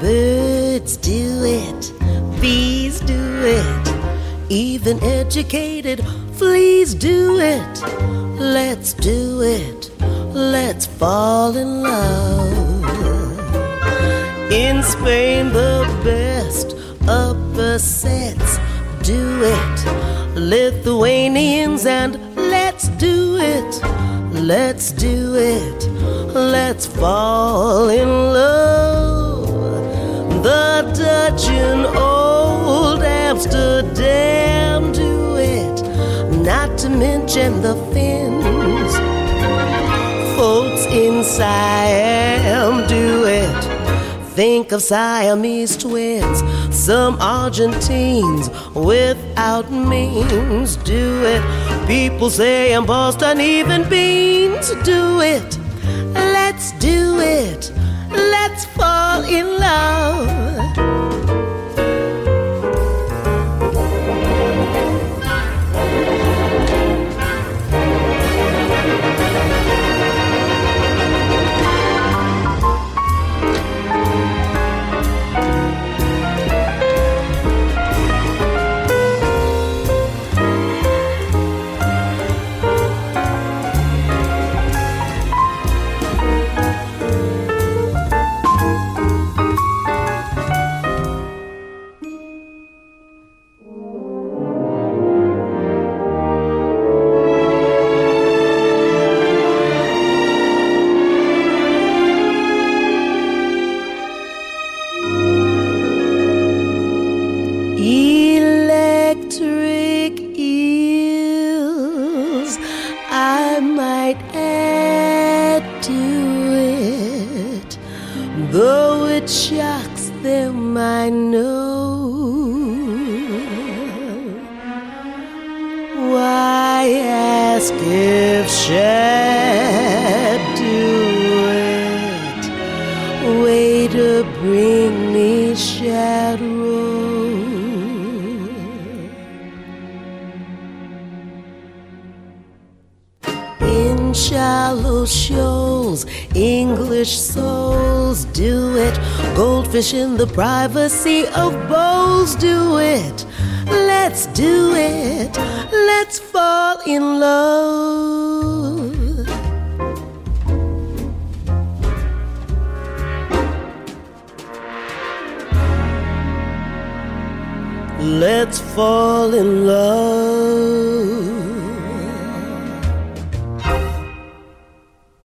Birds do it, bees do it, even educated fleas do it. Let's do it, let's fall in love. In Spain the best upper sets do it. Lithuanians and let's do it, let's do it, let's fall in love. The Dutch in old Amsterdam do it, not to mention the Finns. Folks in Siam do it. Think of Siamese twins. Some Argentines without means do it. People say in Boston even beans do it. Let's do it, let's fall in love. Electric eels, I might add to it, though it shocks them, I know. Why ask if shad do it? Way to bring me shad roll. In shallow shoals, English souls do it. Goldfish in the privacy of bowls do it. Let's do it, let's fall in love. Let's fall in love.